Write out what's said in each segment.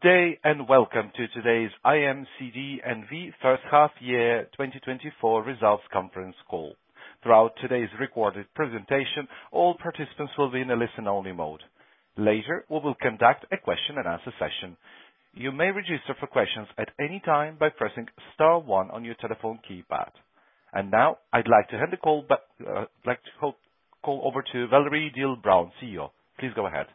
day and welcome to today's IMCD N.V. first half year 2024 results conference call. Throughout today's recorded presentation, all participants will be in a listen-only mode. Later, we will conduct a question and answer session. You may register for questions at any time by pressing star 1 on your telephone keypad. And now, I'd like to hand the call over to Valerie Diel-Braun, CEO. Please go ahead.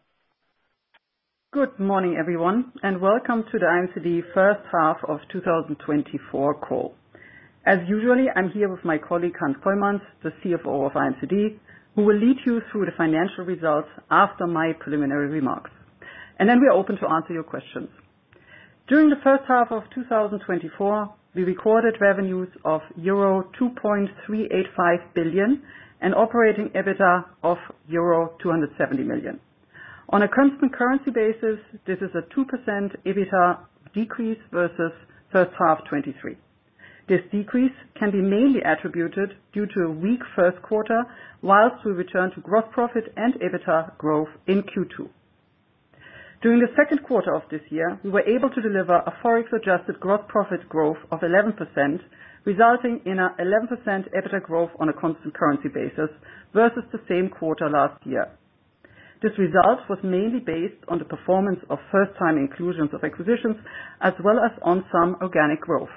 Good morning, everyone, and welcome to the IMCD first half of 2024 call. As usually, I'm here with my colleague Hans Kooijmans, the CFO of IMCD, who will lead you through the financial results after my preliminary remarks. And then we are open to answer your questions. During the first half of 2024, we recorded revenues of euro 2.385 billion and operating EBITDA of euro 270 million. On a constant currency basis, this is a 2% EBITDA decrease versus first half 23. This decrease can be mainly attributed due to a weak first quarter, whilst we return to gross profit and EBITDA growth in Q2. During the second quarter of this year, we were able to deliver a Forex-adjusted gross profit growth of 11%, resulting in a 11% EBITDA growth on a constant currency basis versus the same quarter last year. This result was mainly based on the performance of first-time inclusions of acquisitions, as well as on some organic growth.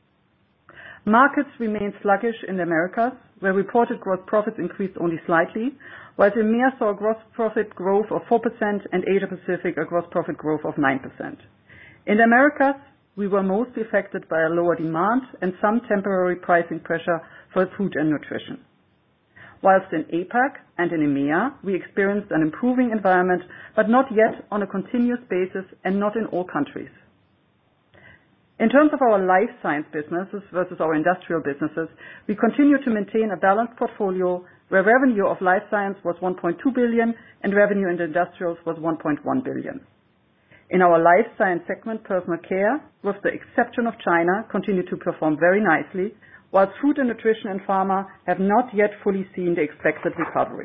Markets remained sluggish in the Americas, where reported gross profits increased only slightly, while EMEA saw a gross profit growth of 4% and Asia Pacific a gross profit growth of 9%. In the Americas, we were mostly affected by a lower demand and some temporary pricing pressure for food and nutrition. Whilst in APAC and in EMEA, we experienced an improving environment, but not yet on a continuous basis and not in all countries. In terms of our life science businesses versus our industrial businesses, we continue to maintain a balanced portfolio where revenue of life science was 1.2 billion and revenue in the industrials was 1.1 billion. In our life science segment, personal care, with the exception of China, continued to perform very nicely, while food and nutrition and pharma have not yet fully seen the expected recovery.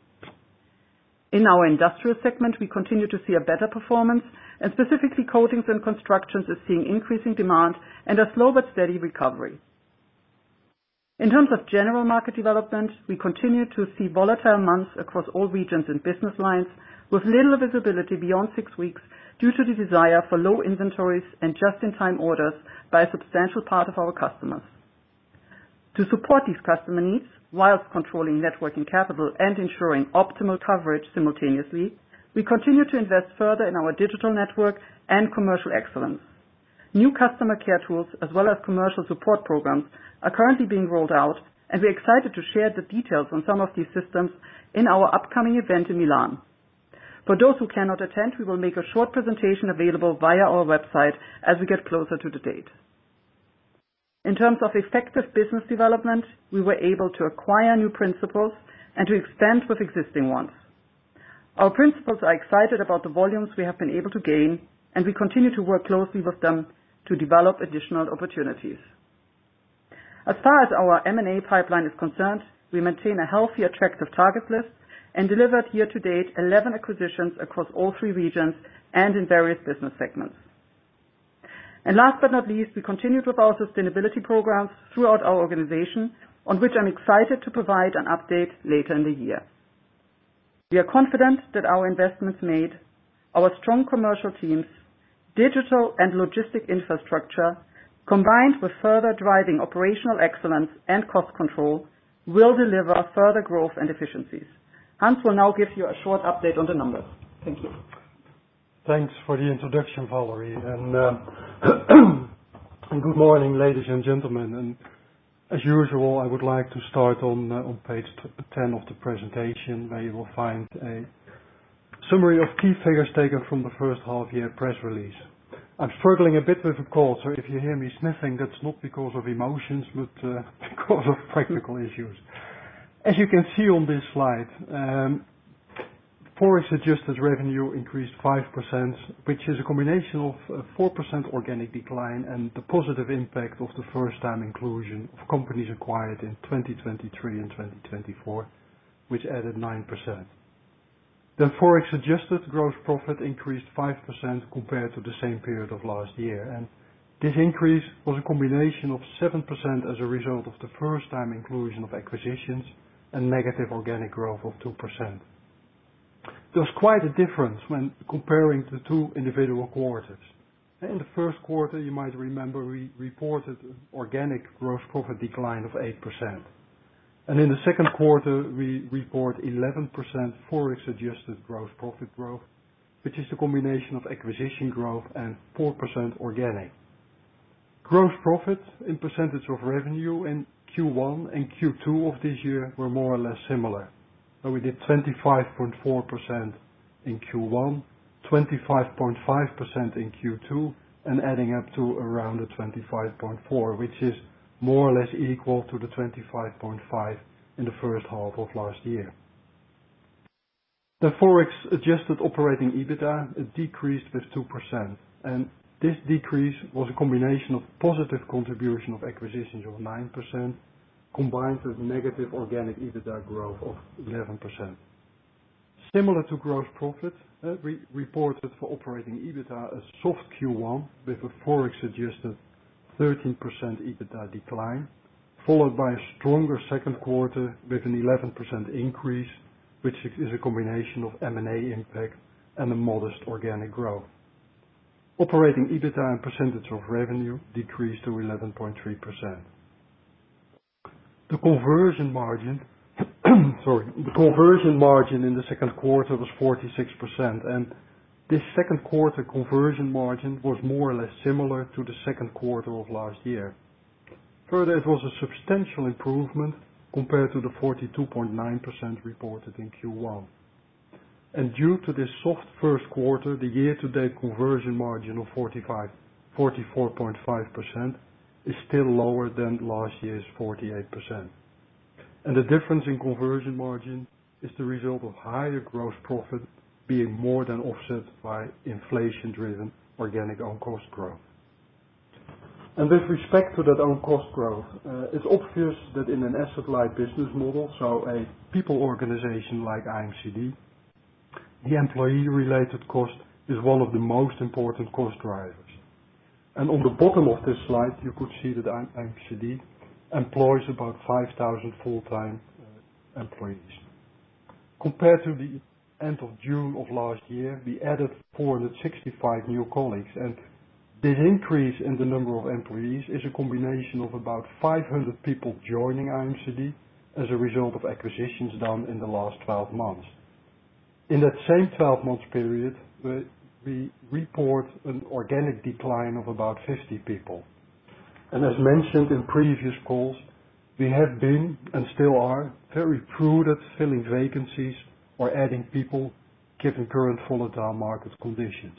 In our industrial segment, we continue to see a better performance, and specifically coatings and constructions is seeing increasing demand and a slow but steady recovery. In terms of general market development, we continue to see volatile months across all regions and business lines, with little visibility beyond 6 weeks due to the desire for low inventories and just-in-time orders by a substantial part of our customers. To support these customer needs, whilst controlling net working capital and ensuring optimal coverage simultaneously, we continue to invest further in our digital network and commercial excellence. New customer care tools as well as commercial support programs are currently being rolled out, and we're excited to share the details on some of these systems in our upcoming event in Milan. For those who cannot attend, we will make a short presentation available via our website as we get closer to the date. In terms of effective business development, we were able to acquire new principals and to expand with existing ones. Our principals are excited about the volumes we have been able to gain, and we continue to work closely with them to develop additional opportunities. As far as our M&A pipeline is concerned, we maintain a healthy, attractive target list and delivered year-to-date 11 acquisitions across all 3 regions and in various business segments. And last but not least, we continued with our sustainability programs throughout our organization, on which I'm excited to provide an update later in the year. We are confident that our investments made, our strong commercial teams, digital and logistic infrastructure, combined with further driving operational excellence and cost control, will deliver further growth and efficiencies. Hans will now give you a short update on the numbers. Thank you. Thanks for the introduction, Valerie, and good morning, ladies and gentlemen. And as usual, I would like to start on page 10 of the presentation, where you will find a summary of key figures taken from the first half-year press release. I'm struggling a bit with a cold, so if you hear me sniffing, that's not because of emotions, but because of practical issues. As you can see on this slide, Forex-adjusted revenue increased 5%, which is a combination of a 4% organic decline and the positive impact of the first-time inclusion of companies acquired in 2023 and 2024, which added 9%. Then Forex adjusted gross profit increased 5% compared to the same period of last year, and this increase was a combination of 7% as a result of the first time inclusion of acquisitions and negative organic growth of 2%. There's quite a difference when comparing the two individual quarters. In the first quarter, you might remember we reported an organic gross profit decline of 8%. And in the second quarter, we report 11% Forex adjusted gross profit growth, which is the combination of acquisition growth and 4% organic. Gross profit in percentage of revenue in Q1 and Q2 of this year were more or less similar. So we did 25.4% in Q1, 25.5% in Q2, and adding up to around the 25.4%, which is more or less equal to the 25.5% in the first half of last year. The Forex adjusted operating EBITDA decreased with 2%, and this decrease was a combination of positive contribution of acquisitions of 9%, combined with negative organic EBITDA growth of 11%. Similar to gross profit, we reported for operating EBITDA a soft Q1 with a Forex adjusted 13% EBITDA decline, followed by a stronger second quarter with an 11% increase, which is a combination of M&A impact and a modest organic growth. Operating EBITDA and percentage of revenue decreased to 11.3%. The conversion margin in the second quarter was 46%, and this second quarter conversion margin was more or less similar to the second quarter of last year. Further, it was a substantial improvement compared to the 42.9% reported in Q1. And due to this soft first quarter, the year-to-date conversion margin of 44.5% is still lower than last year's 48%. And the difference in conversion margin is the result of higher gross profit being more than offset by inflation-driven organic own cost growth. And with respect to that own cost growth, it's obvious that in an asset-light business model, so a people organization like IMCD, the employee-related cost is one of the most important cost drivers. And on the bottom of this slide, you could see that IMCD employs about 5,000 full-time employees. Compared to the end of June of last year, we added 465 new colleagues, and this increase in the number of employees is a combination of about 500 people joining IMCD as a result of acquisitions done in the last 12 months. In that same 12 months period, we report an organic decline of about 50 people. And as mentioned in previous calls, we have been and still are very prudent filling vacancies or adding people given current volatile market conditions.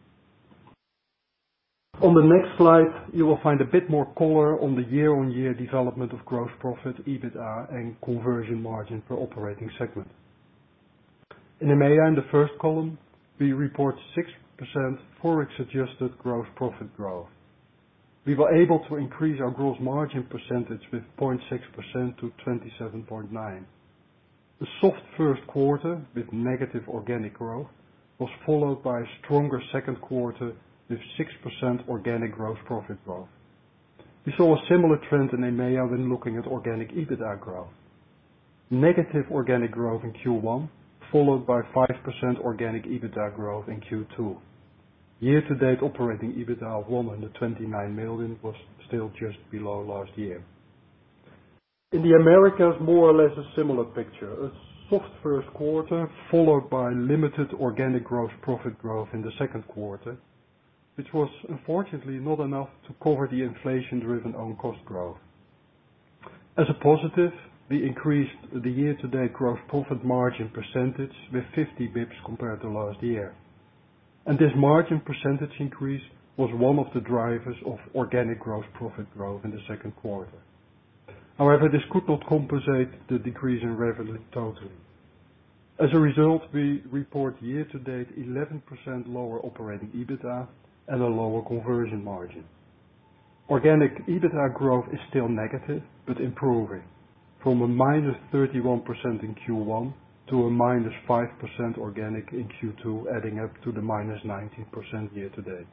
On the next slide, you will find a bit more color on the year-on-year development of gross profit, EBITDA, and conversion margin per operating segment. In EMEA, in the first column, we report 6% Forex adjusted gross profit growth. We were able to increase our gross margin percentage with 0.6% to 27.9%. The soft first quarter with negative organic growth was followed by a stronger second quarter with 6% organic gross profit growth. We saw a similar trend in EMEA when looking at organic EBITDA growth. Negative organic growth in Q1, followed by 5% organic EBITDA growth in Q2. Year-to-date operating EBITDA of 129 million was still just below last year. In the Americas, more or less a similar picture. A soft first quarter, followed by limited organic gross profit growth in the second quarter, which was unfortunately not enough to cover the inflation-driven own cost growth. As a positive, we increased the year-to-date gross profit margin percentage with 50 bips compared to last year. And this margin percentage increase was one of the drivers of organic gross profit growth in the second quarter. However, this could not compensate the decrease in revenue totally. As a result, we report year-to-date 11% lower operating EBITDA and a lower conversion margin. Organic EBITDA growth is still negative, but improving, from a minus 31% in Q1 to a -5% organic in Q2, adding up to the -19% year to date.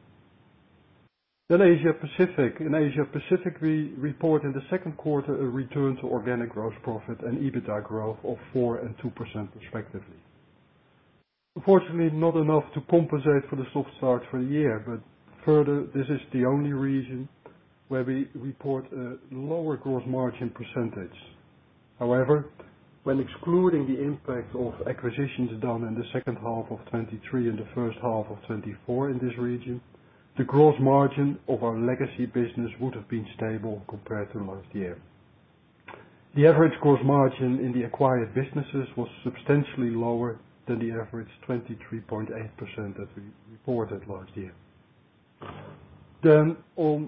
Then Asia Pacific. In Asia Pacific, we report in the second quarter a return to organic gross profit and EBITDA growth of 4% and 2% respectively. Unfortunately, not enough to compensate for the soft start for the year, but further, this is the only region where we report a lower gross margin percentage. However, when excluding the impact of acquisitions done in the second half of 23 and the first half of 24 in this region, the gross margin of our legacy business would have been stable compared to last year. The average gross margin in the acquired businesses was substantially lower than the average 23.8% that we reported last year. Then on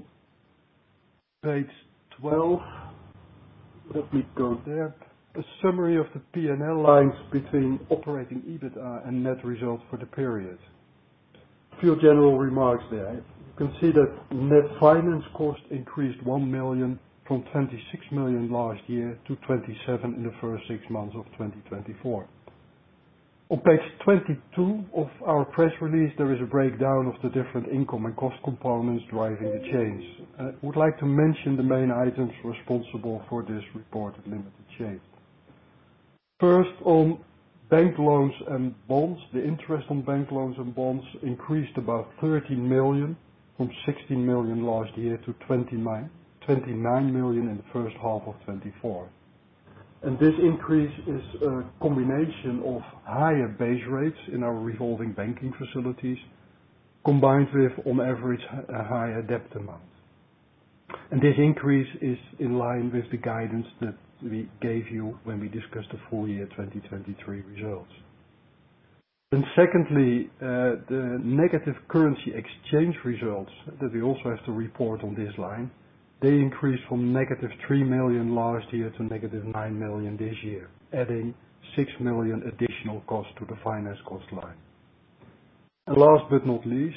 page 12, let me go there. A summary of the P&L lines between operating EBITDA and net result for the period. A few general remarks there. You can see that net finance cost increased 1 million from 26 million last year to 27 in the first 6 months of 2024. On page 22 of our press release, there is a breakdown of the different income and cost components driving the change. I would like to mention the main items responsible for this reported limited change. First, on bank loans and bonds, the interest on bank loans and bonds increased about 13 million from 16 million last year to 29 million in the first half of 24. And this increase is a combination of higher base rates in our revolving banking facilities, combined with, on average, a higher debt amount. And this increase is in line with the guidance that we gave you when we discussed the full year 2023 results. And secondly, the negative currency exchange results that we also have to report on this line, they increased from -3 million last year to -9 million this year, adding 6 million additional cost to the finance cost line. And last but not least,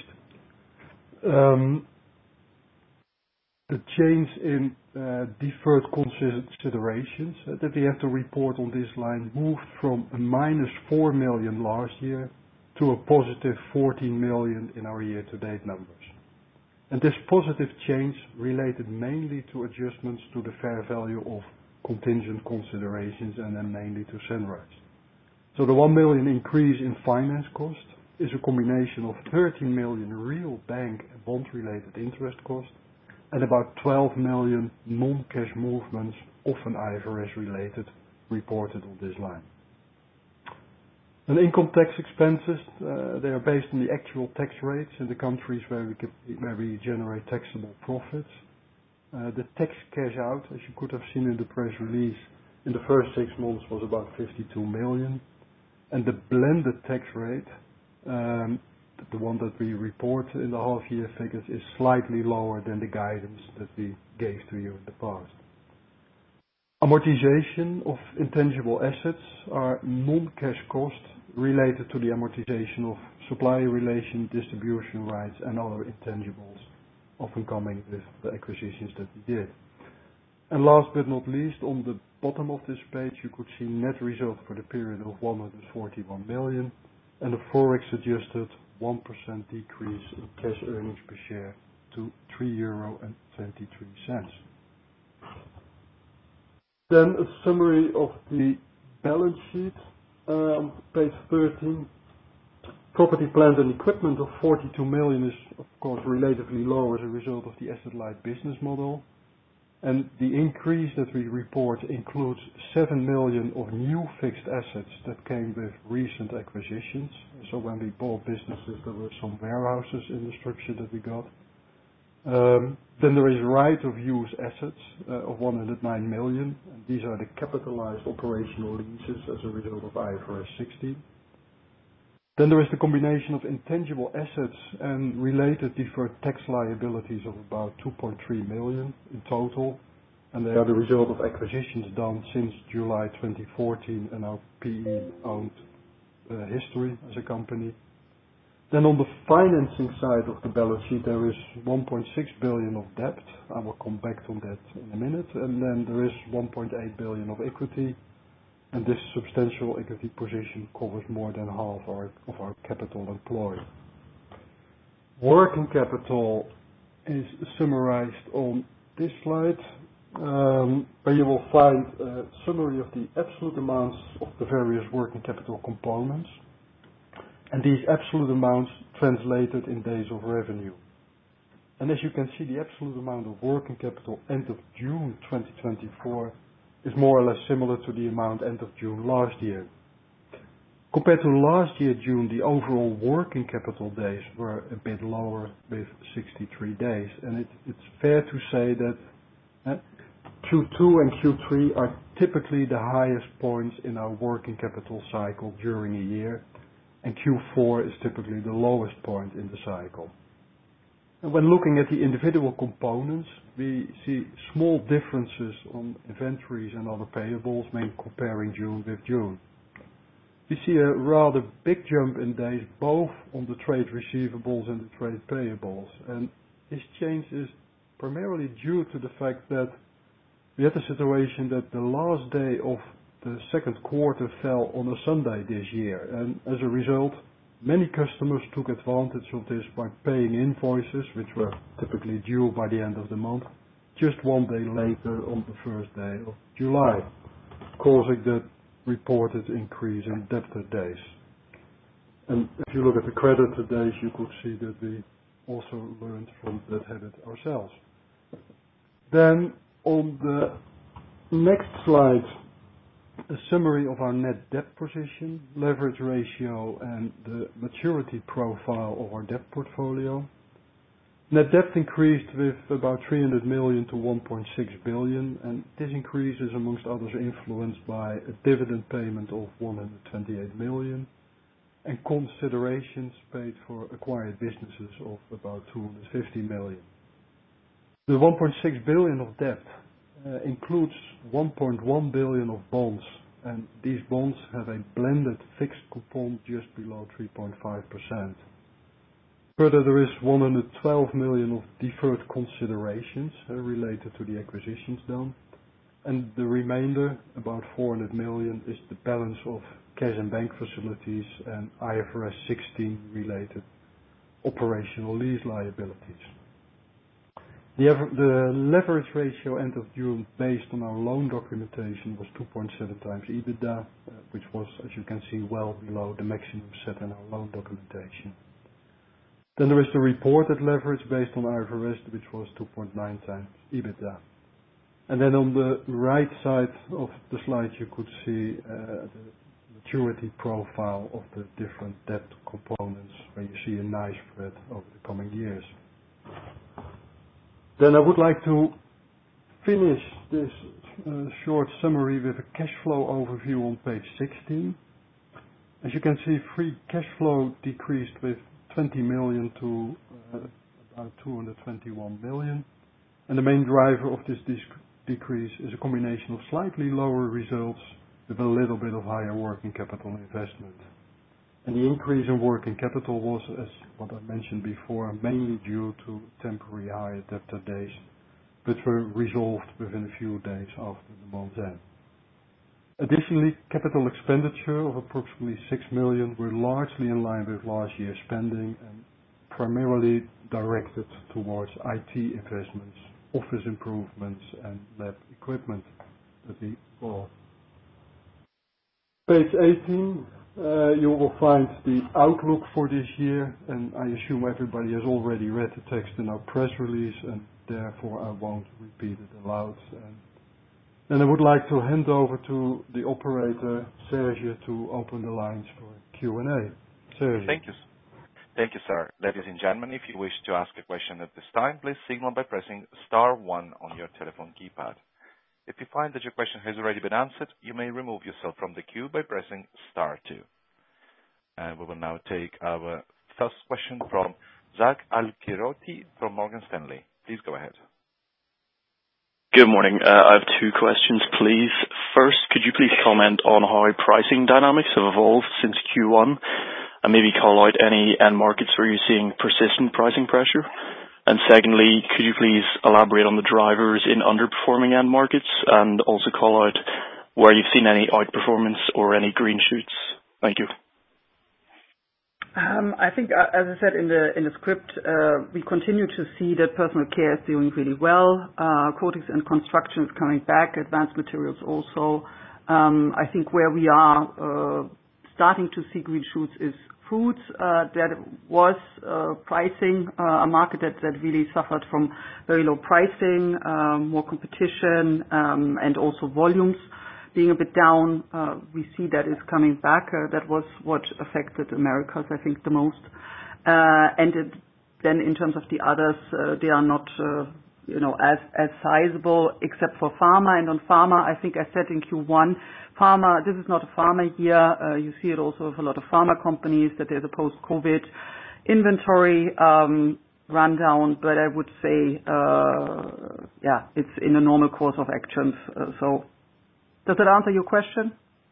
the change in deferred considerations that we have to report on this line moved from a -4 million last year to a positive 14 million in our year-to-date numbers. And this positive change related mainly to adjustments to the fair value of contingent considerations and then mainly to Sunrise. So the 1 million increase in finance cost is a combination of 13 million real bank and bond-related interest cost and about 12 million non-cash movements, often IFRS-related, reported on this line. And income tax expenses, they are based on the actual tax rates in the countries where we generate taxable profits. The tax cash out, as you could have seen in the press release, in the first 6 months was about 52 million. And the blended tax rate, the one that we report in the half-year figures, is slightly lower than the guidance that we gave to you in the past. Amortization of intangible assets are non-cash costs related to the amortization of supplier relation, distribution rights, and other intangibles, often coming with the acquisitions that we did. And last but not least, on the bottom of this page, you could see net result for the period of 141 million and a forex adjusted 1% decrease in cash earnings per share to €3.23. Then a summary of the balance sheet, page 13. Property, plant and equipment of 42 million is of course relatively low as a result of the asset-light business model. And the increase that we report includes 7 million of new fixed assets that came with recent acquisitions. So when we bought businesses, there were some warehouses in the structure that we got. Then there is right of use assets of 109 million. And these are the capitalized operational leases as a result of IFRS 16. Then there is the combination of intangible assets and related deferred tax liabilities of about 2.3 million in total. And they are the result of acquisitions done since July 2014 and our PE-owned history as a company. Then on the financing side of the balance sheet, there is 1.6 billion of debt. I will come back on that in a minute. And then there is 1.8 billion of equity. and this substantial equity position covers more than half of our capital employed. Working capital is summarized on this slide, where you will find a summary of the absolute amounts of the various working capital components, and these absolute amounts translated in days of revenue. And as you can see, the absolute amount of working capital end of June 2024 is more or less similar to the amount end of June last year. Compared to last year June, the overall working capital days were a bit lower with 63 days. And it's fair to say that Q2 and Q3 are typically the highest points in our working capital cycle during a year, and Q4 is typically the lowest point in the cycle. And when looking at the individual components, we see small differences on inventories and other payables when comparing June with June. We see a rather big jump in days both on the trade receivables and the trade payables, and this change is primarily due to the fact that we had a situation that the last day of the second quarter fell on a Sunday this year, and as a result, many customers took advantage of this by paying invoices, which were typically due by the end of the month, just one day later on the first day of July, causing the reported increase in debtor days. And if you look at the creditor days, you could see that we also learned from that habit ourselves. Then on the next slide, a summary of our net debt position, leverage ratio, and the maturity profile of our debt portfolio. Net debt increased with about 300 million to 1.6 billion, and this increase is amongst others influenced by a dividend payment of 128 million and considerations paid for acquired businesses of about 250 million. The 1.6 billion of debt includes 1.1 billion of bonds, and these bonds have a blended fixed coupon just below 3.5%. Further, there is 112 million of deferred considerations related to the acquisitions done, and the remainder, about 400 million, is the balance of cash and bank facilities and IFRS 16 related operational lease liabilities. The leverage ratio end of June based on our loan documentation was 2.7 times EBITDA, which was, as you can see, well below the maximum set in our loan documentation. Then there is the reported leverage based on IFRS, which was 2.9 times EBITDA. And then on the right side of the slide, you could see the maturity profile of the different debt components, where you see a nice spread over the coming years. Then I would like to finish this short summary with a cash flow overview on page 16. As you can see, free cash flow decreased with 20 million to about 221 million. And the main driver of this decrease is a combination of slightly lower results with a little bit of higher working capital investment. And the increase in working capital was, as what I mentioned before, mainly due to temporary higher debtor days, which were resolved within a few days after the month's end. Additionally, capital expenditure of approximately 6 million were largely in line with last year's spending and primarily directed towards IT investments, office improvements, and lab equipment that we bought. Page 18. You will find the outlook for this year, and I assume everybody has already read the text in our press release, and therefore I won't repeat it aloud. And I would like to hand over to the operator, Serge, to open the lines for Q&A. Serge. Thank you. Thank you, sir. Ladies and gentlemen, if you wish to ask a question at this time, please signal by pressing star 1 on your telephone keypad. If you find that your question has already been answered, you may remove yourself from the queue by pressing star 2. And we will now take our first question from Zach Al-Kiroti from Morgan Stanley. Please go ahead. Good morning. I have 2 questions, please. First, could you please comment on how pricing dynamics have evolved since Q1, and maybe call out any end markets where you're seeing persistent pricing pressure? And secondly, could you please elaborate on the drivers in underperforming end markets and also call out where you've seen any outperformance or any green shoots? Thank you. I think, as I said in the script, we continue to see that personal care is doing really well. Coatings and construction is coming back. Advanced materials also. I think where we are starting to see green shoots is foods. That was pricing, a market that really suffered from very low pricing, more competition, and also volumes being a bit down. We see that is coming back. That was what affected Americas, I think, the most. Then in terms of the others, they are not, as sizable except for pharma. And on pharma, I think I said in Q1, pharma, this is not a pharma year. You see it also with a lot of pharma companies that there's a post-COVID inventory rundown, but I would say, it's in a normal course of actions. So does that answer your question?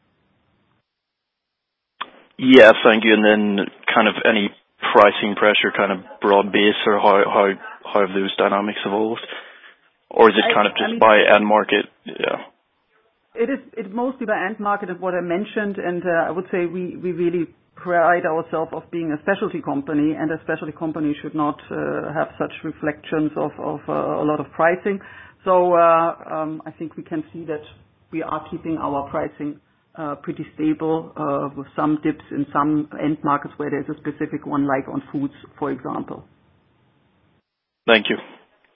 Yeah, thank you. And then kind of any pricing pressure, kind of broad base, or how have those dynamics evolved? Or is it kind of just by end market? Yeah. It's mostly by end market of what I mentioned, and I would say we really pride ourselves of being a specialty company, and a specialty company should not have such reflections of a lot of pricing. So I think we can see that we are keeping our pricing pretty stable with some dips in some end markets where there's a specific one, like on foods, for example. Thank you.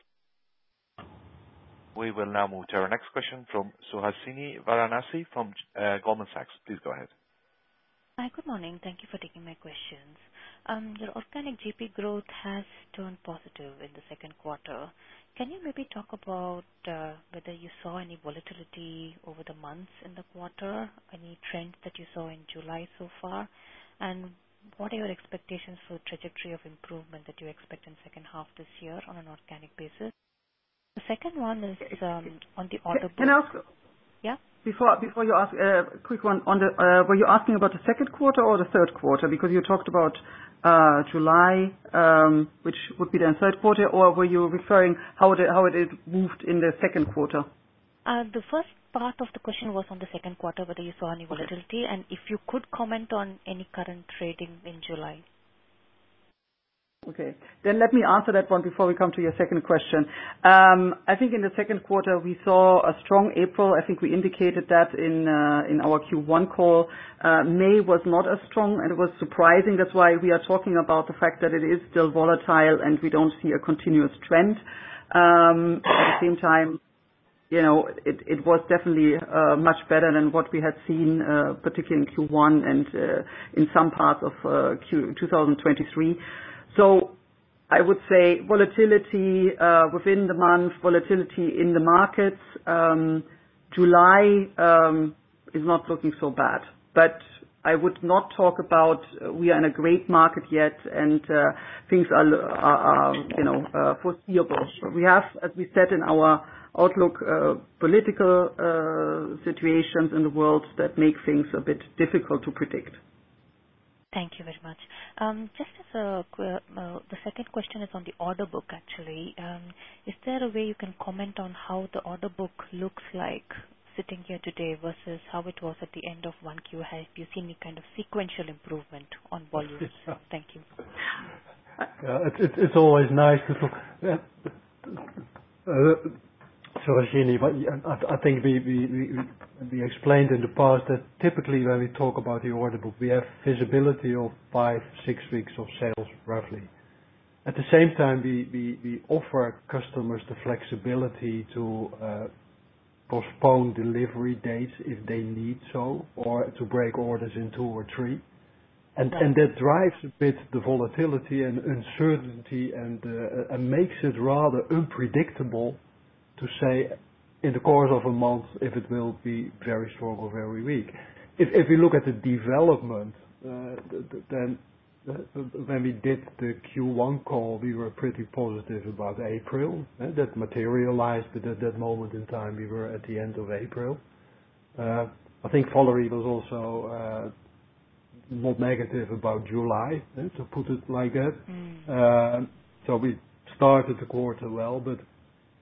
We will now move to our next question from Suhasini Varanasi from Goldman Sachs. Please go ahead. Hi, good morning. Thank you for taking my questions. Your organic GP growth has turned positive in the second quarter. Can you maybe talk about whether you saw any volatility over the months in the quarter, any trends that you saw in July so far, and what are your expectations for the trajectory of improvement that you expect in second half this year on an organic basis? The second one is on the order book. Can I ask? Yeah. Before you ask, a quick one on the. Were you asking about the second quarter or the third quarter? Because you talked about July, which would be the third quarter, or were you referring how it moved in the second quarter? The first part of the question was on the second quarter, whether you saw any volatility, and if you could comment on any current trading in July. Okay, then let me answer that one before we come to your second question. I think in the second quarter we saw a strong April. I think we indicated that in our Q1 call. May was not as strong, and it was surprising. That's why we are talking about the fact that it is still volatile and we don't see a continuous trend. At the same time, it was definitely much better than what we had seen, particularly in Q1 and in some parts of 2023. So I would say volatility within the month, volatility in the markets. July is not looking so bad, but I would not talk about we are in a great market yet and things are foreseeable. We have, as we said in our outlook, political situations in the world that make things a bit difficult to predict. Thank you very much. Just as the second question is on the order book, actually. Is there a way you can comment on how the order book looks like sitting here today versus how it was at the end of 1Q? Have you seen any kind of sequential improvement on volumes? Thank you. It's always nice to talk. So, Rashini, I think we explained in the past that typically when we talk about the order book, we have visibility of 5-6 weeks of sales, roughly. At the same time, we offer customers the flexibility to postpone delivery dates if they need so, or to break orders in 2 or 3. And that drives a bit the volatility and uncertainty and makes it rather unpredictable to say in the course of a month if it will be very strong or very weak. If we look at the development, then when we did the Q1 call, we were pretty positive about April. That materialized, but at that moment in time, we were at the end of April. I think Valerie was also not negative about July, to put it like that. So we started the quarter well, but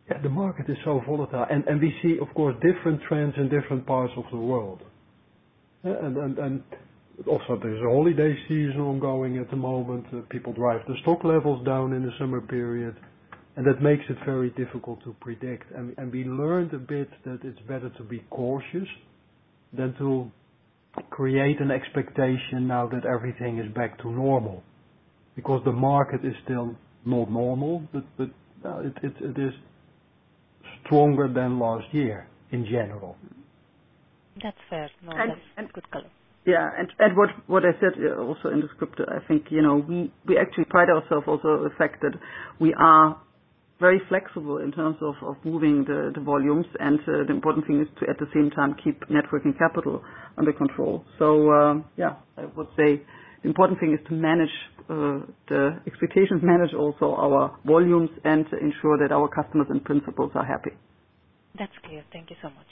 Yeah, the market is so volatile, and we see, of course, different trends in different parts of the world. And also there's a holiday season ongoing at the moment. People drive the stock levels down in the summer period, and that makes it very difficult to predict. And we learned a bit that it's better to be cautious than to create an expectation now that everything is back to normal, because the market is still not normal, but it is stronger than last year in general. That's fair. No, that's good color. Yeah, and what I said also in the script, I think, we actually pride ourselves also on the fact that we are very flexible in terms of moving the volumes, and the important thing is to at the same time keep net working capital under control. So I would say the important thing is to manage the expectations, manage also our volumes, and ensure that our customers and principals are happy. That's clear. Thank you so much.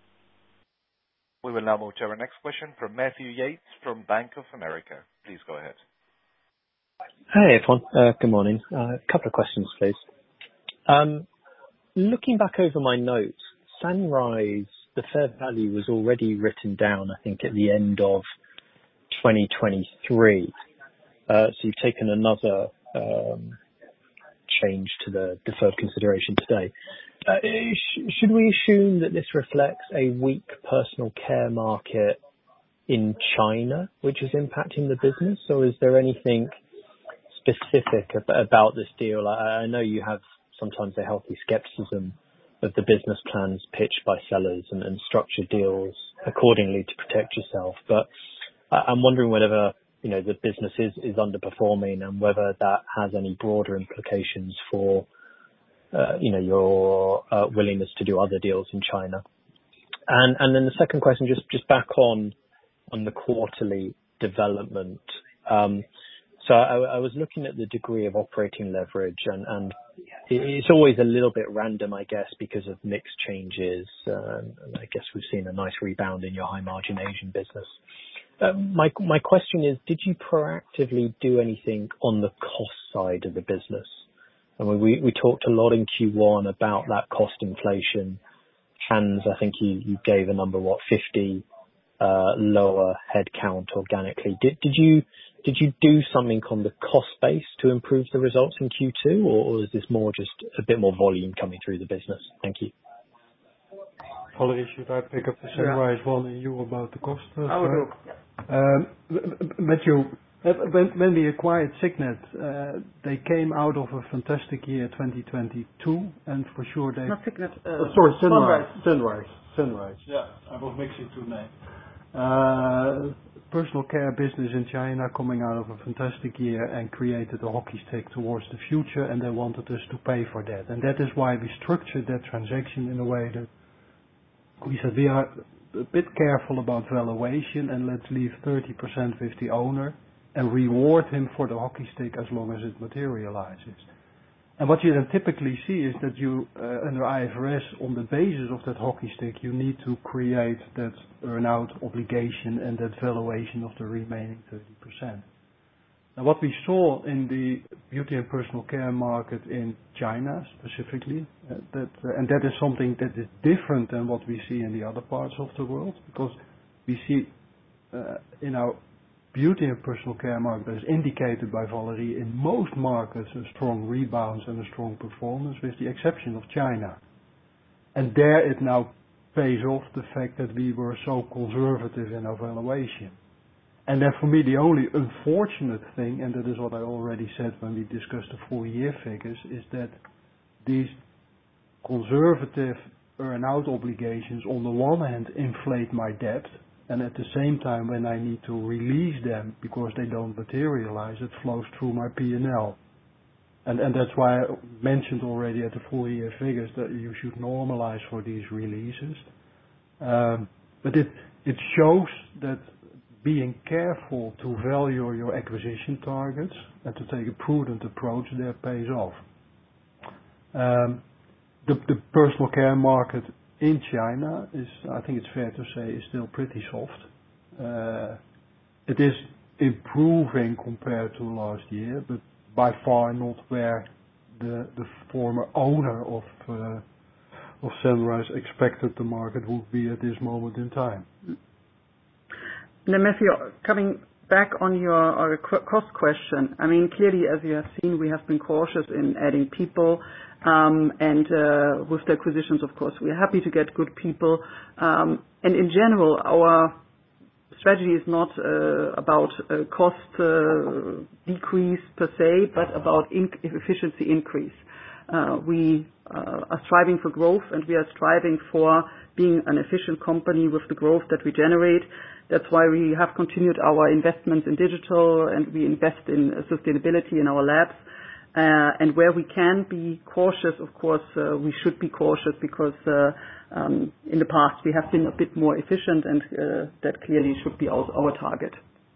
We will now move to our next question from Matthew Yates from Bank of America. Please go ahead. Hey, everyone. Good morning. A couple of questions, please. Looking back over my notes, Sunrise, the fair value was already written down, I think, at the end of 2023. So you've taken another change to the deferred consideration today. Should we assume that this reflects a weak personal care market in China, which is impacting the business, or is there anything specific about this deal? I know you have sometimes a healthy skepticism of the business plans pitched by sellers and structure deals accordingly to protect yourself, but I'm wondering whether the business is underperforming and whether that has any broader implications for your willingness to do other deals in China. And then the second question, just back on the quarterly development. So I was looking at the degree of operating leverage, and it's always a little bit random, I guess, because of mix changes. And I guess we've seen a nice rebound in your high margin Asian business. My question is, did you proactively do anything on the cost side of the business? I mean, we talked a lot in Q1 about that cost inflation. Hans, I think you gave a number, 50 lower headcount organically. Did you do something on the cost base to improve the results in Q2, or is this more just a bit more volume coming through the business? Thank you. Valerie, should I pick up the Sunrise one and you about the cost? I will do. Matthew, when we acquired Signet, they came out of a fantastic year 2022, and for sure they... Not Signet. Sorry, Sunrise. Yeah, I was mixing two names. Personal care business in China coming out of a fantastic year and created a hockey stick towards the future, and they wanted us to pay for that. And that is why we structured that transaction in a way that we said we are a bit careful about valuation, and let's leave 30% with the owner and reward him for the hockey stick as long as it materializes. And what you then typically see is that you, under IFRS, on the basis of that hockey stick, you need to create that earn-out obligation and that valuation of the remaining 30%. Now, what we saw in the beauty and personal care market in China specifically, and that is something that is different than what we see in the other parts of the world, because we see in our beauty and personal care market, as indicated by Valerie, in most markets a strong rebound and a strong performance, with the exception of China. And there it now pays off the fact that we were so conservative in our valuation. And then for me, the only unfortunate thing, and that is what I already said when we discussed the full year figures, is that these conservative earn-out obligations on the one hand inflate my debt, and at the same time when I need to release them because they don't materialize, it flows through my P&L. And that's why I mentioned already at the full year figures that you should normalize for these releases. But it shows that being careful to value your acquisition targets and to take a prudent approach there pays off. The personal care market in China is, I think it's fair to say, is still pretty soft. It is improving compared to last year, but by far not where the former owner of Sunrise expected the market would be at this moment in time. Then Matthew, coming back on your cost question, I mean, clearly, as you have seen, we have been cautious in adding people, and with the acquisitions, of course, we are happy to get good people. And in general, our strategy is not about cost decrease per se, but about efficiency increase. We are striving for growth, and we are striving for being an efficient company with the growth that we generate. That's why we have continued our investments in digital, and we invest in sustainability in our labs. And where we can be cautious, of course, we should be cautious because in the past we have been a bit more efficient, and that clearly should be our target.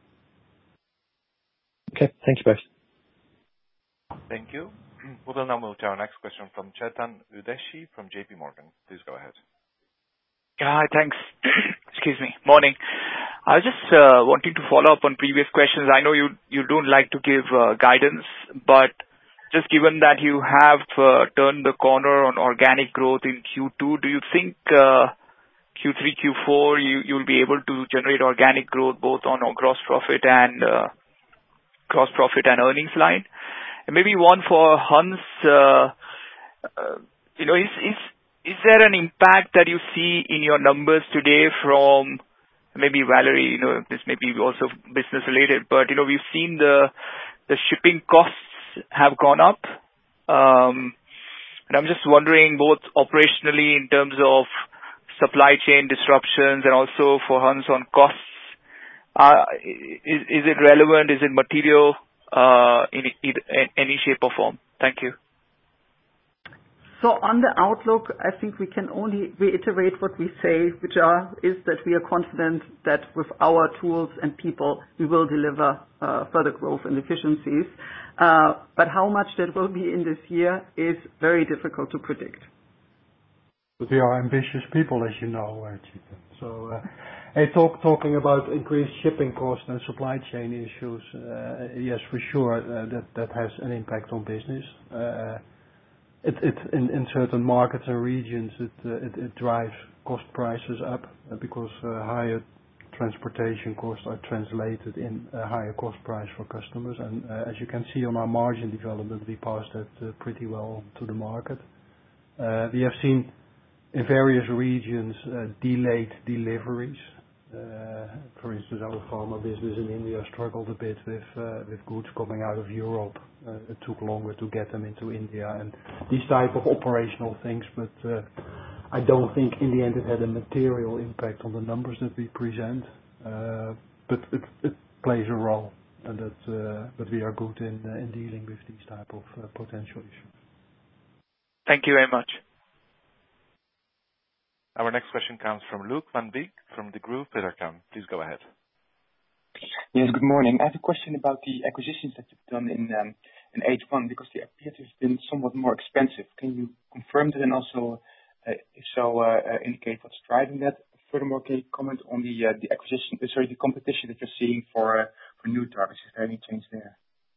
Okay, thank you both. Thank you. We will now move to our next question from Chetan Udeshi from JP Morgan. Please go ahead. Yeah, hi, thanks. Excuse me. Morning. I was just wanting to follow up on previous questions. I know you don't like to give guidance, but just given that you have turned the corner on organic growth in Q2, do you think Q3, Q4 you'll be able to generate organic growth both on gross profit and earnings line? And maybe one for Hans. Is there an impact that you see in your numbers today from maybe Valerie? This may be also business related, but we've seen the shipping costs have gone up, and I'm just wondering both operationally in terms of supply chain disruptions and also for Hans on costs. Is it relevant? Is it material in any shape or form? Thank you. So on the outlook, I think we can only reiterate what we say, which is that we are confident that with our tools and people, we will deliver further growth and efficiencies. But how much that will be in this year is very difficult to predict. But we are ambitious people, as you know, Chetan. So, talking about increased shipping costs and supply chain issues, yes, for sure, that has an impact on business. In certain markets and regions, it drives cost prices up because higher transportation costs are translated in a higher cost price for customers. And as you can see on our margin development, we passed that pretty well to the market. We have seen in various regions delayed deliveries. For instance, our pharma business in India struggled a bit with goods coming out of Europe. It took longer to get them into India and these type of operational things. But I don't think in the end it had a material impact on the numbers that we present. But it plays a role, and but we are good in dealing with these type of potential issues. Thank you very much. Our next question comes from Luuk van Beek from Degroof Petercam. Please go ahead. Yes, good morning. I have a question about the acquisitions that you've done in H1 because they appear to have been somewhat more expensive. Can you confirm that and also, if so, indicate what's driving that? Furthermore, can you comment on the competition that you're seeing for new targets? Is there any change there?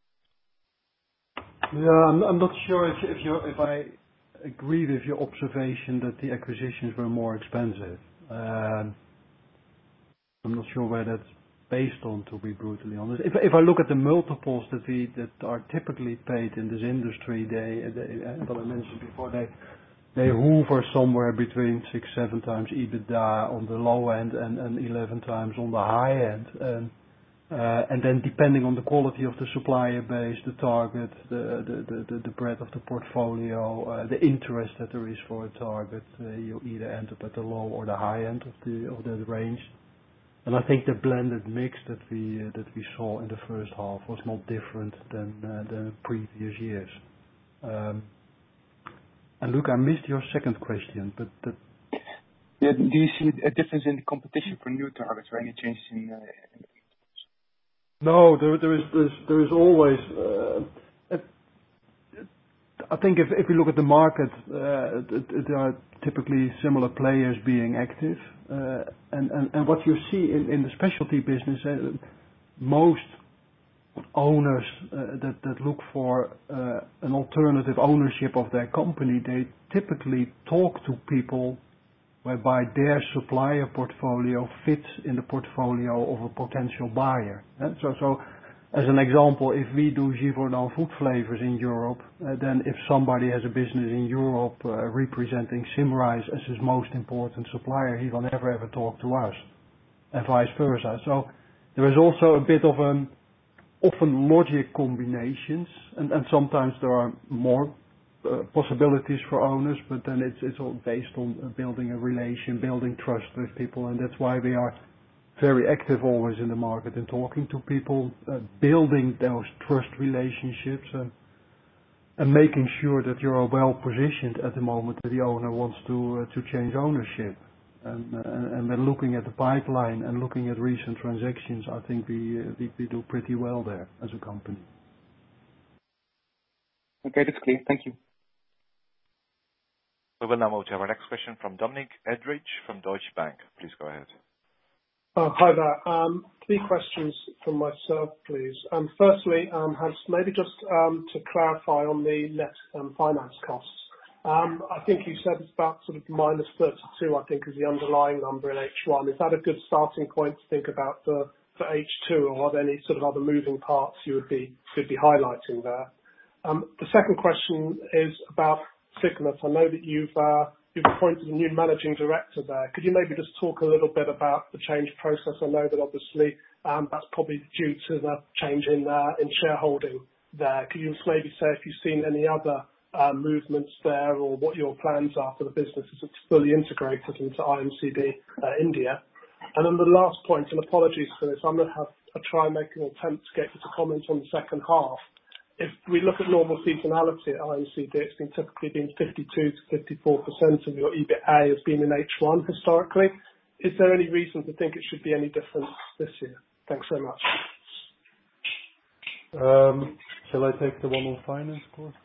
Yeah, I'm not sure if I agree with your observation that the acquisitions were more expensive. I'm not sure where that's based on, to be brutally honest. If I look at the multiples that are typically paid in this industry, what I mentioned before, they hover somewhere between 6-7 times EBITDA on the low end and 11 times on the high end. And then depending on the quality of the supplier base, the target, the breadth of the portfolio, the interest that there is for a target, you either end up at the low or the high end of the range. And I think the blended mix that we saw in the first half was not different than previous years. And look, I missed your second question, but yeah, do you see a difference in the competition for new targets or any changes in? No, there is always. I think if you look at the market, there are typically similar players being active, and what you see in the specialty business, most owners that look for an alternative ownership of their company, they typically talk to people whereby their supplier portfolio fits in the portfolio of a potential buyer. So as an example, if we do Givaudan food flavors in Europe, then if somebody has a business in Europe representing Symrise as his most important supplier, he will never ever talk to us, and vice versa. So there is also a bit of often logic combinations, and sometimes there are more possibilities for owners, but then it's all based on building a relation, building trust with people, and that's why we are very active always in the market and talking to people, building those trust relationships, and making sure that you are well positioned at the moment that the owner wants to change ownership. And when looking at the pipeline and looking at recent transactions, I think we do pretty well there as a company. Okay, that's clear. Thank you. We will now move to our next question from Dominic Edridge from Deutsche Bank. Please go ahead. Hi there. 3 questions from myself, please. Firstly, Hans, maybe just to clarify on the net finance costs. I think you said it's about sort of minus 32, I think, is the underlying number in H1. Is that a good starting point to think about for H2, or are there any sort of other moving parts you would be highlighting there? The second question is about Signet. I know that you've appointed a new managing director there. Could you maybe just talk a little bit about the change process? I know that obviously that's probably due to the change in shareholding there. Could you just maybe say if you've seen any other movements there, or what your plans are for the business as it's fully integrated into IMCD India? And then the last point, and apologies for this, I'm going to try and make an attempt to get you to comment on the second half. If we look at normal seasonality at IMCD, it's been typically 52 to 54% of your EBITA has been in H1 historically. Is there any reason to think it should be any different this year? Thanks so much. Shall I take the one on finance cost?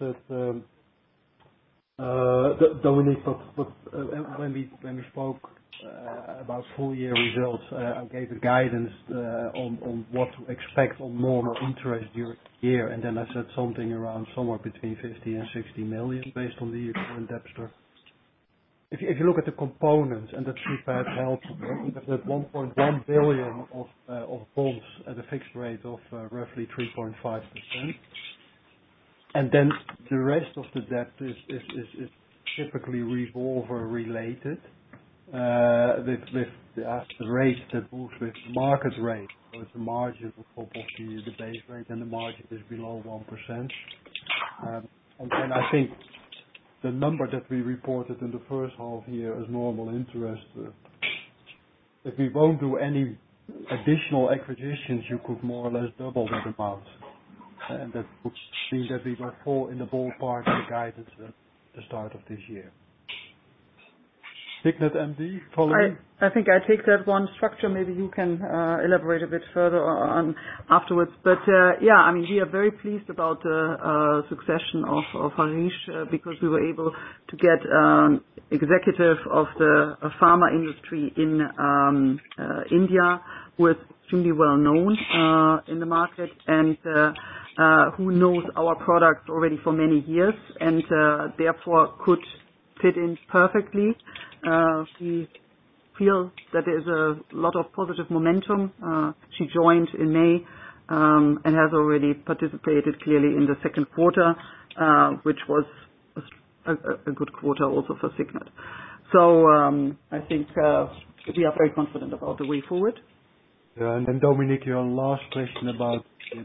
Dominique, but when we spoke about full year results, I gave a guidance on what to expect on normal interest during the year, and then I said something around somewhere between 50 and 60 million based on the current debt structure. If you look at the components, and that's prepared help, we have that 1.1 billion of bonds at a fixed rate of roughly 3.5%. And then the rest of the debt is typically revolver related, with the rate that moves with market rate. So it's a margin on top of the base rate, and the margin is below 1%. And I think the number that we reported in the first half year as normal interest, if we won't do any additional acquisitions, you could more or less double that amount. And that would mean that we will fall in the ballpark of the guidance at the start of this year. Signet MD, following? I think I take that one structure. Maybe you can elaborate a bit further on afterwards. But yeah, I mean, we are very pleased about the succession of Harish because we were able to get executive of the pharma industry in India, who is extremely well known in the market and who knows our products already for many years and therefore could fit in perfectly. We feel that there is a lot of positive momentum. She joined in May and has already participated clearly in the second quarter, which was a good quarter also for Signet. So I think we are very confident about the way forward. Yeah, and then Dominique, your last question about it.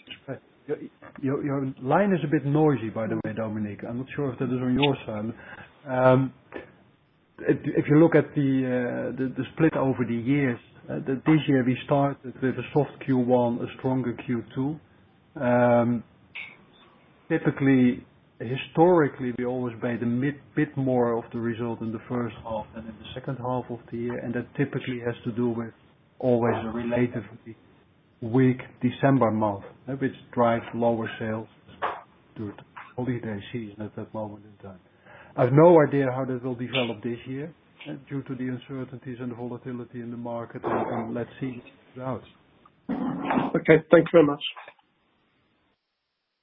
Your line is a bit noisy, by the way, Dominique. I'm not sure if that is on your side. If you look at the split over the years, this year we started with a soft Q1, a stronger Q2. Typically, historically, we always made a bit more of the result in the first half than in the second half of the year, and that typically has to do with always a relatively weak December month, which drives lower sales due to holiday season at that moment in time. I have no idea how that will develop this year due to the uncertainties and the volatility in the market, and let's see it out. Okay, thank you very much.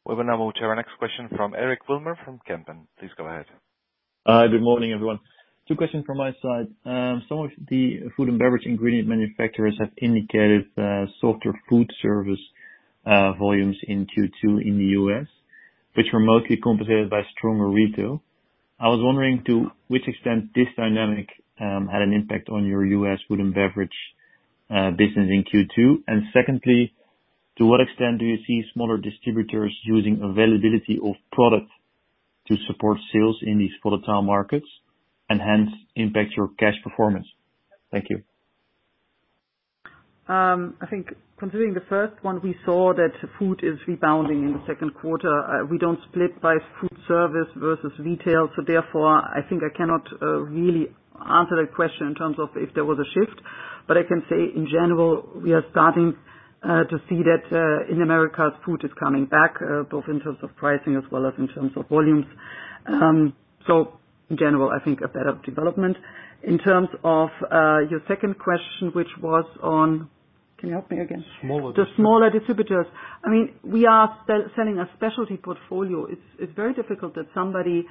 We will now move to our next question from Eric Wilmer from Kempen. Please go ahead. Good morning, everyone. Two questions from my side. Some of the food and beverage ingredient manufacturers have indicated softer food service volumes in Q2 in the U.S., which were mostly compensated by stronger retail. I was wondering to which extent this dynamic had an impact on your U.S. food and beverage business in Q2. And secondly, to what extent do you see smaller distributors using availability of product to support sales in these volatile markets and hence impact your cash performance? Thank you. I think considering the first one, we saw that food is rebounding in the second quarter. We don't split by food service versus retail, so therefore I think I cannot really answer that question in terms of if there was a shift. But I can say in general, we are starting to see that in America food is coming back, both in terms of pricing as well as in terms of volumes. So in general, I think a better development. In terms of your second question, which was on, can you help me again? The smaller distributors. I mean, we are selling a specialty portfolio. It's very difficult that somebody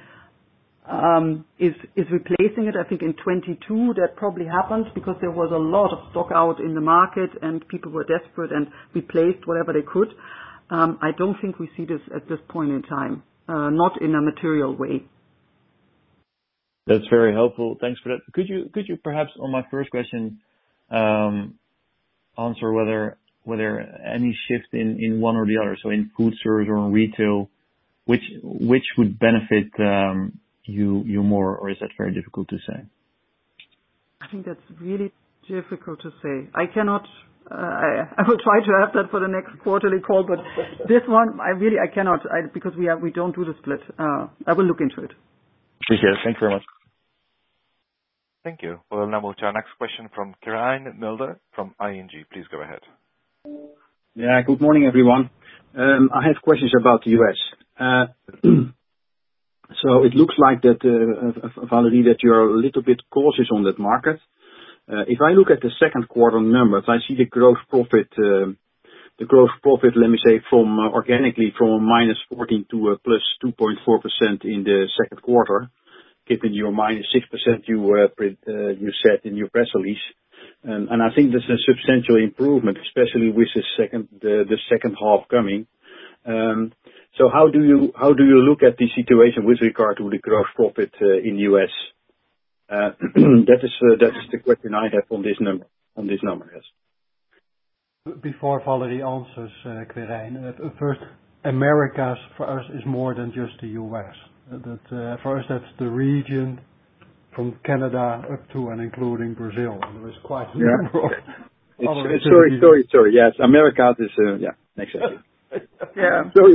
is replacing it. I think in 22 that probably happened because there was a lot of stock out in the market and people were desperate and replaced whatever they could. I don't think we see this at this point in time, not in a material way. That's very helpful. Thanks for that. Could you perhaps on my first question answer whether any shift in one or the other, so in food service or in retail, which would benefit you more, or is that very difficult to say? I think that's really difficult to say. I cannot. I will try to have that for the next quarterly call, but this one I cannot because we don't do the split. I will look into it. Appreciate it. Thank you very much. Thank you. We'll now move to our next question from Quirijn Mulder from ING. Please go ahead. Yeah, good morning, everyone. I have questions about the U.S. So it looks like that, Valerie, that you're a little bit cautious on that market. If I look at the second quarter numbers, I see the gross profit, let me say, from organically from -14 to a +2.4% in the second quarter, given your -6% you said in your press release. And I think this is a substantial improvement, especially with the second half coming. So how do you look at the situation with regard to the gross profit in the US? That is the question I have on this number. Yes. Before Valerie answers, Quirijn, first, Americas for us is more than just the US. For us, that's the region from Canada up to and including Brazil. And there is quite a number of other Sorry. Yes, Americas is exactly. Yeah. Sorry,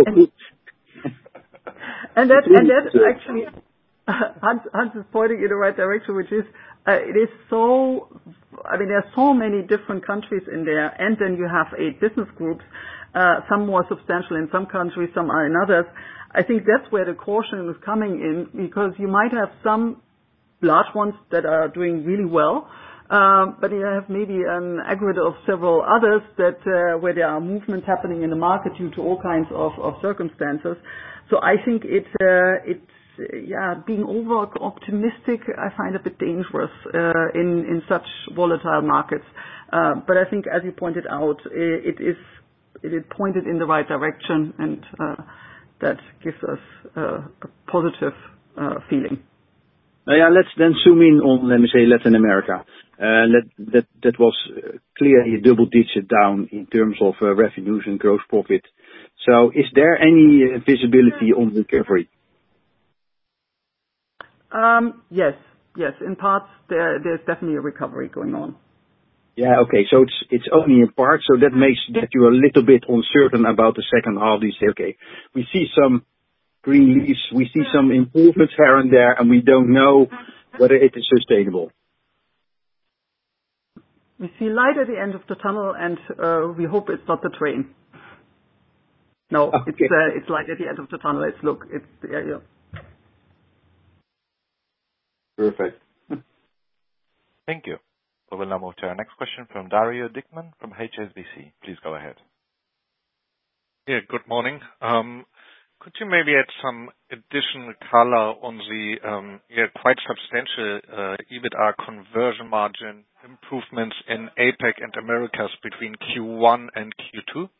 and that's actually Hans is pointing in the right direction, which is it is so. I mean, there are so many different countries in there, and then you have 8 business groups, some more substantial in some countries, some are in others. I think that's where the caution is coming in, because you might have some large ones that are doing really well, but you have maybe an aggregate of several others that where there are movements happening in the market due to all kinds of circumstances. So I think it's being over optimistic, I find a bit dangerous in such volatile markets. But I think, as you pointed out, it is pointed in the right direction, and that gives us a positive feeling. Yeah, let's then zoom in on, let me say, Latin America. That was clearly a double-digit down in terms of revenues and gross profit. So is there any visibility on recovery? Yes. In parts, there's definitely a recovery going on. Yeah, okay. So it's only in part, so that makes that you're a little bit uncertain about the second half. You say, okay, we see some green leaves, we see some improvements here and there, and we don't know whether it is sustainable. We see light at the end of the tunnel, and we hope it's not the train. No, okay. It's light at the end of the tunnel. Yeah. Perfect. Thank you. We will now move to our next question from Dario Dickmann from HSBC. Please go ahead. Yeah, good morning. Could you maybe add some additional color on the quite substantial EBITDA conversion margin improvements in APAC and Americas between Q1 and Q2?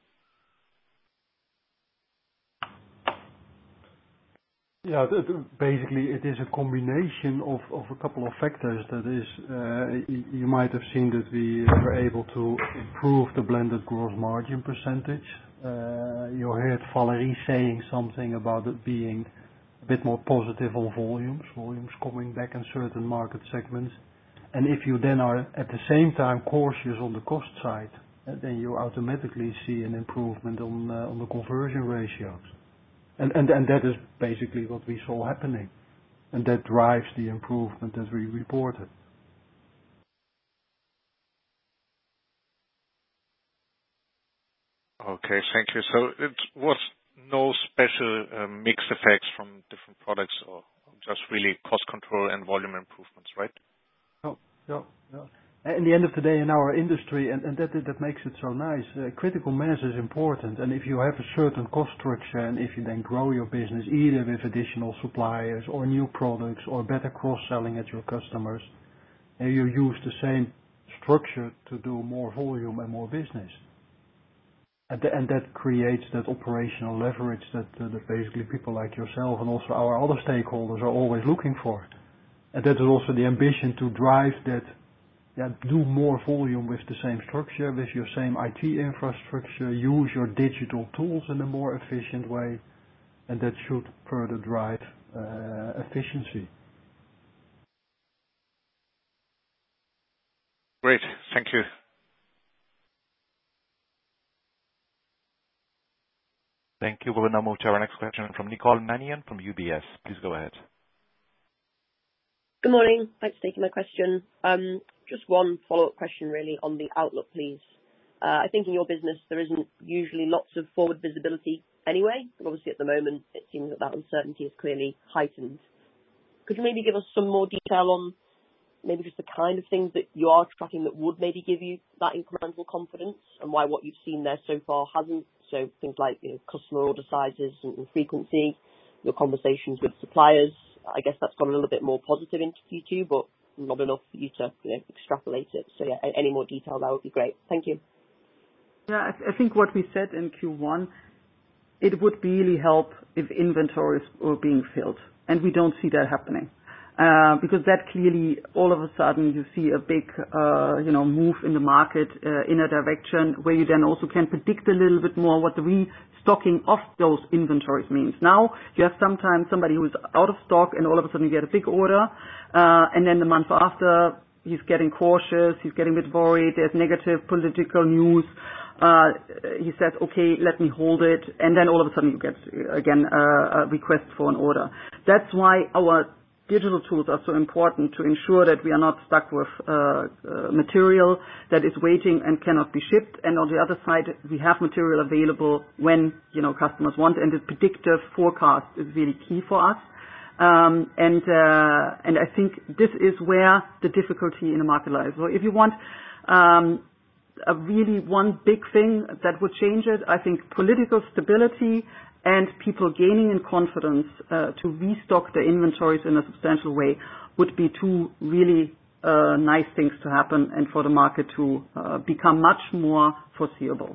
Yeah, basically it is a combination of a couple of factors. That is, you might have seen that we were able to improve the blended gross margin percentage. You heard Valerie saying something about it being a bit more positive on volumes coming back in certain market segments. And if you then are at the same time cautious on the cost side, then you automatically see an improvement on the conversion ratios. And that is basically what we saw happening. And that drives the improvement that we reported. Okay, thank you. So it was no special mix effects from different products or just really cost control and volume improvements, right? Yeah. In the end of the day in our industry, and that makes it so nice, critical mass is important. And if you have a certain cost structure and if you then grow your business either with additional suppliers or new products or better cross-selling at your customers, and you use the same structure to do more volume and more business. And that creates that operational leverage that basically people like yourself and also our other stakeholders are always looking for. And that is also the ambition to drive that, do more volume with the same structure, with your same IT infrastructure, use your digital tools in a more efficient way, and that should further drive efficiency. Great, thank you. Thank you. We will now move to our next question from Nicole Manion from UBS. Please go ahead. Good morning. Thanks for taking my question. Just one follow-up question really on the outlook, please. I think in your business there isn't usually lots of forward visibility anyway, but obviously at the moment it seems that uncertainty is clearly heightened. Could you maybe give us some more detail on maybe just the kind of things that you are tracking that would maybe give you that incremental confidence and why what you've seen there so far hasn't? So things like customer order sizes and frequency, your conversations with suppliers. I guess that's got a little bit more positive into Q2, but not enough for you to extrapolate it. So any more detail that would be great. Thank you. Yeah, I think what we said in Q1, it would really help if inventories were being filled, and we don't see that happening. Because that clearly, all of a sudden, you see a big, move in the market in a direction where you then also can predict a little bit more what the restocking of those inventories means. Now, you have sometimes somebody who is out of stock and all of a sudden you get a big order, and then the month after, he's getting cautious, he's getting a bit worried, there's negative political news. He says, okay, let me hold it, and then all of a sudden you get, again, a request for an order. That's why our digital tools are so important to ensure that we are not stuck with material that is waiting and cannot be shipped. And on the other side, we have material available when customers want, and the predictive forecast is really key for us. And I think this is where the difficulty in the market lies. So if you want a really one big thing that would change it, I think political stability and people gaining in confidence to restock their inventories in a substantial way would be two really nice things to happen and for the market to become much more foreseeable.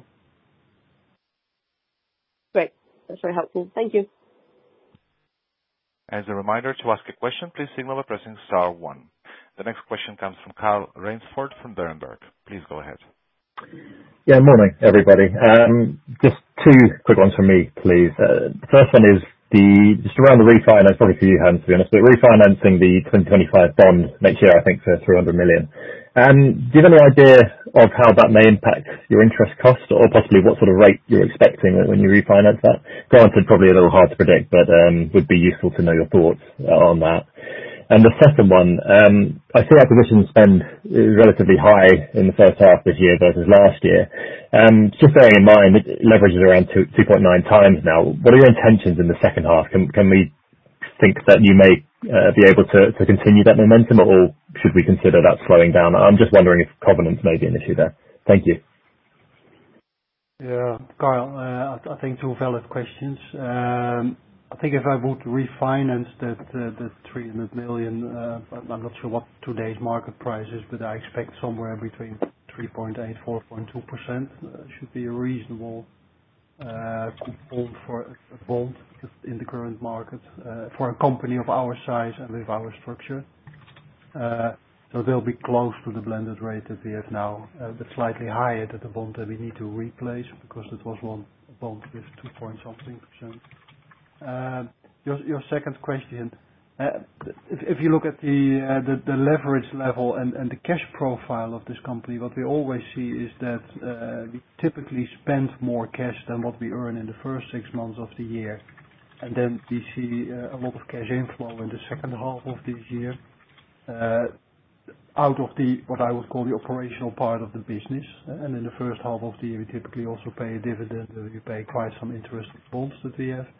Great. That's very helpful. Thank you. As a reminder, to ask a question, please signal by pressing star 1. The next question comes from Carl Raynsford from Berenberg. Please go ahead. Yeah, morning, everybody. Just two quick ones from me, please. The first one is just around the refinance, probably for you, Hans, to be honest, but refinancing the 2025 bond next year, I think, for 300 million. Do you have any idea of how that may impact your interest cost or possibly what sort of rate you're expecting when you refinance that? Granted, probably a little hard to predict, but would be useful to know your thoughts on that. And the second one, I see acquisition spend is relatively high in the first half this year versus last year. Just bearing in mind, leverage is around 2.9 times now. What are your intentions in the second half? Can we think that you may be able to continue that momentum, or should we consider that slowing down? I'm just wondering if covenants may be an issue there. Thank you. Yeah, Carl, I think two valid questions. I think if I would refinance that 300 million, I'm not sure what today's market price is, but I expect somewhere between 3.8%, 4.2% should be a reasonable coupon for a bond in the current market for a company of our size and with our structure. So they'll be close to the blended rate that we have now, but slightly higher than the bond that we need to replace because it was one bond with 2.something%. Your second question, if you look at the leverage level and the cash profile of this company, what we always see is that we typically spend more cash than what we earn in the first 6 months of the year. And then we see a lot of cash inflow in the second half of this year out of what I would call the operational part of the business. And in the first half of the year, we typically also pay a dividend. We pay quite some interest bonds that we have.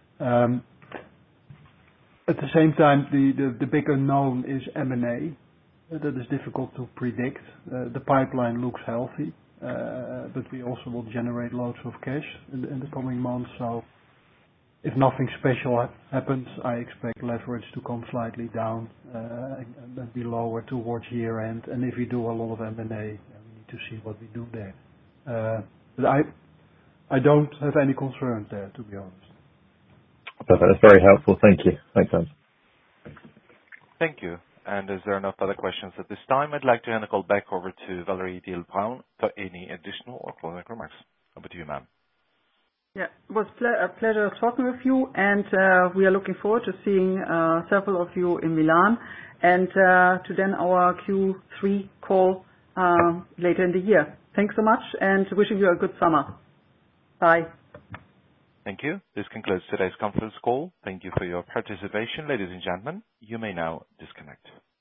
At the same time, the big unknown is M&A. That is difficult to predict. The pipeline looks healthy, but we also will generate loads of cash in the coming months. So if nothing special happens, I expect leverage to come slightly down and be lower towards year end. And if we do a lot of M&A, we need to see what we do there. But I don't have any concerns there, to be honest. Perfect. That's very helpful. Thank you. Thanks, Hans. Thank you. And as there are no further questions at this time, I'd like to hand the call back over to Valerie Diele-Braun for any additional or closing remarks. Over to you, ma'am. Yeah, it was a pleasure talking with you, and we are looking forward to seeing several of you in Milan, and to then our Q3 call later in the year. Thanks so much, and wishing you a good summer. Bye. Thank you. This concludes today's conference call. Thank you for your participation, ladies and gentlemen. You may now disconnect.